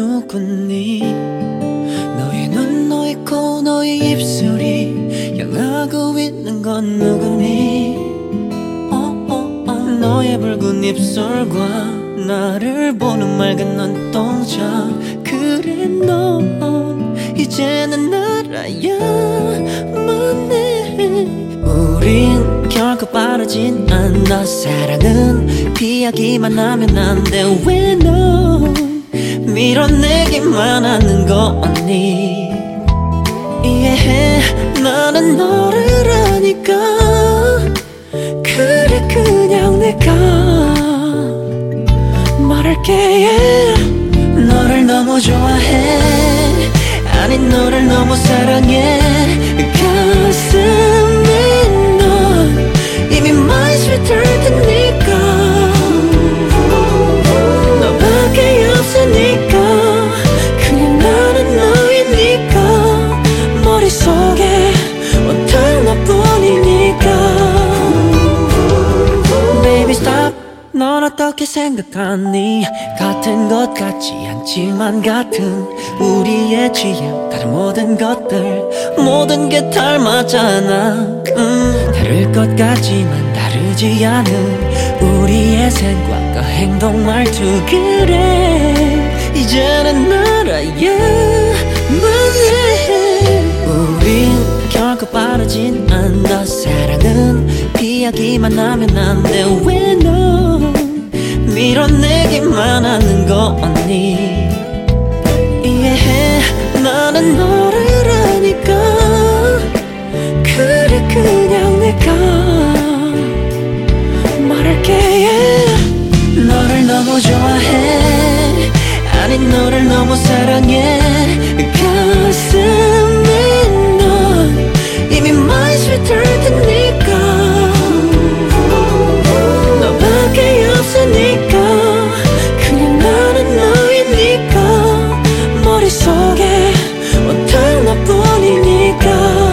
누구니. 너의 눈, 너의 코, 너의 입술이 향하고 있는 건 누구니. 너의 붉은 입술과 나를 보는 맑은 눈동자. 그래 넌 이제는 알아야만 해. 우린 결코 빠르진 않아. 사랑은 피하기만 하면 안 돼. 왜 넌 밀어내기만 하는 거니. 이해해, 나는 너를 아니까. 그래 그냥 내가 말할게. yeah. 너를 너무 좋아해. 아니 너를 너무 사랑해. 가슴에 넌 이미 my sweeter than니까. 너밖에 없으니까. 그냥 나는 너이니까. 머릿속에 온통 너뿐이니까. Baby stop. 넌 어떻게 생각하니. 같은 것 같지 않지만 같은 우리의 취향. 다른 모든 것들 모든 게 닮았잖아. 다를 것 같지만 다르지 않은 우리의 생각과 행동 말투. 그래 이제는 알아야만 해. 우린 결코 빠르진 않아. 사랑은 피하기만 하면 안 돼. 왜 넌 밀어내기만 하는 거니. 이해해, 나는 너를 아니까. 그래 그냥 내가 말할게. yeah. 너를 너무 좋아해. 아니 너를 너무 사랑해. 가슴에 넌 이미 my sweeter than니까. 너밖에 없으니까. 그냥 나는 너이니까. 머릿속에 온통 너뿐이니까.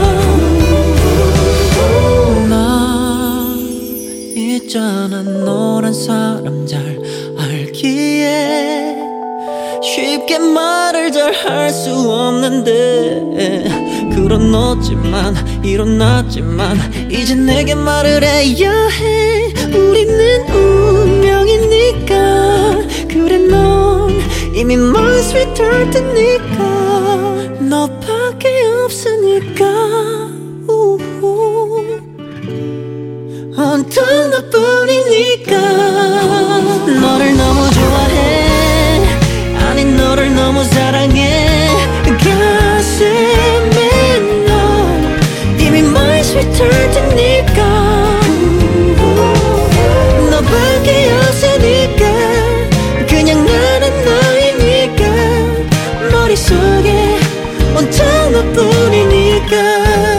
나 있잖아 너란 사람 잘 알기에 쉽게 말을 잘 할 수 없는데. 그런 너지만 일어났지만 이제 내게 말을 해야 해. 우리는 운명이니까. 그래 넌 이미 my sweeter than니까. 너밖에 없으니까. 온통 너뿐이니까. 너를 너무 좋아해. 아니 너를 너무 사랑해. 가슴에 넌 이미 my sweeter than니까. 너밖에 없으니까. 그냥 나는 너이니까. 머릿속에 온통 너뿐이니까.